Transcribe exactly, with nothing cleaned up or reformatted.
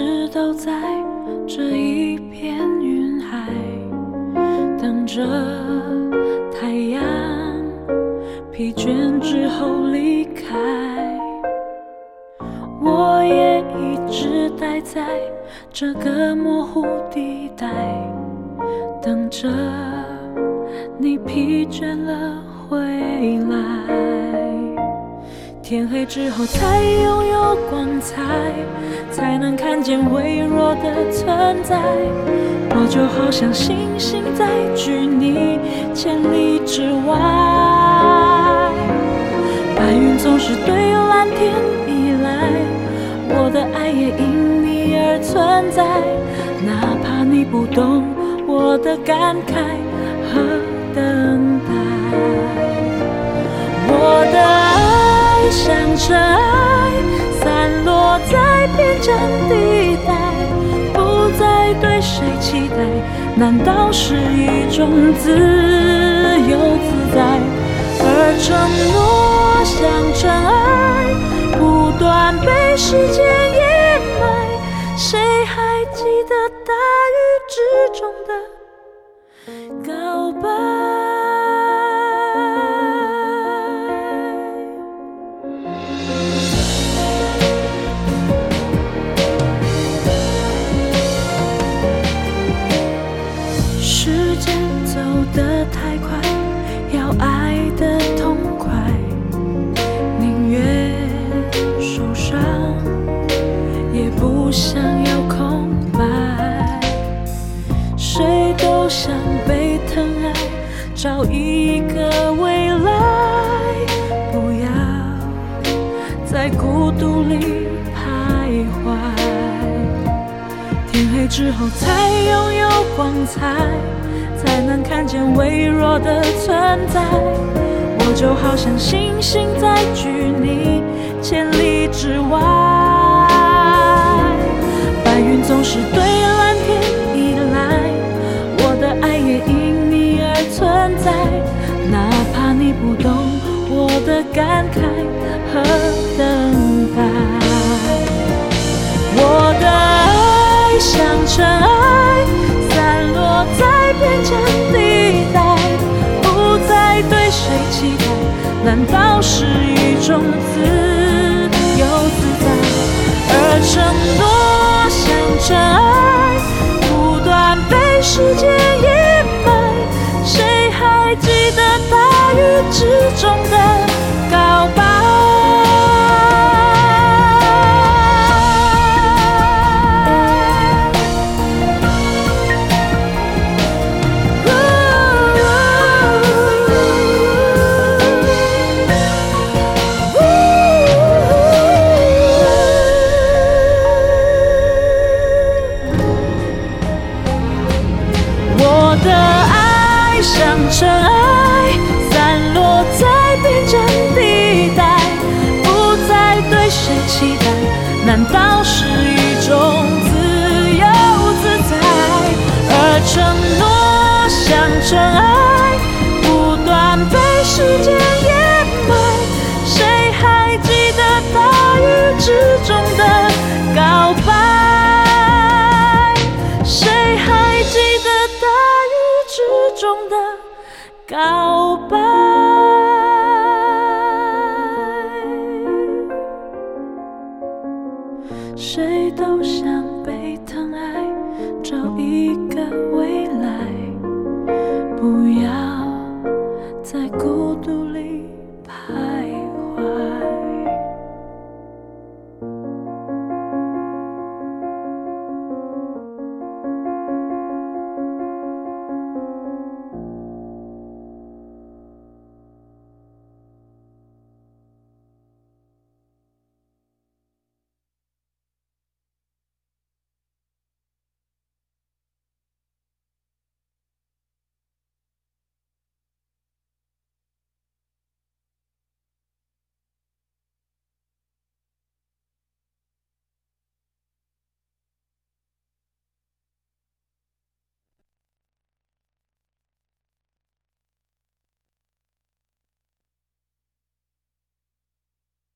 直都在这一片云海，等着太阳疲倦之后离开。我也一直待在这个模糊地带，等着你疲倦了回来。天黑之后才拥有光彩，才能看见微弱的存在。我就好像星星在距你千里之外，白云总是对蓝天依赖，我的爱也因你而存在。哪怕你不懂我的感慨和等待，我的爱像尘埃，散落在边疆地带，不再对谁期待，难道是一种自由自在？而承诺像尘埃，不断被时间掩埋，谁还记得大雨之中的告白？时间走得太快，要爱得痛快，宁愿受伤，也不想要空白。谁都想被疼爱，找一个未来，不要在孤独里徘徊。天黑之后才拥有光彩，才能看见微弱的存在。我就好像星星在距你千里之外，白云总是对蓝天依赖，我的爱也因你而存在。哪怕你不懂我的感慨和等待，我的爱像尘埃，散落在边疆地带，不再对谁期待，难道是一种自由自在？而承诺像尘埃，不断被时间掩埋，谁还记得大雨之中的告白？我的爱像尘埃，散落在边疆地带，不再对谁期待，难道是一种自由自在？而承诺像尘埃，不断被时间掩埋，谁还记得大雨之中的告白？谁还记得大雨之中的告白？谁都想被疼爱，找一个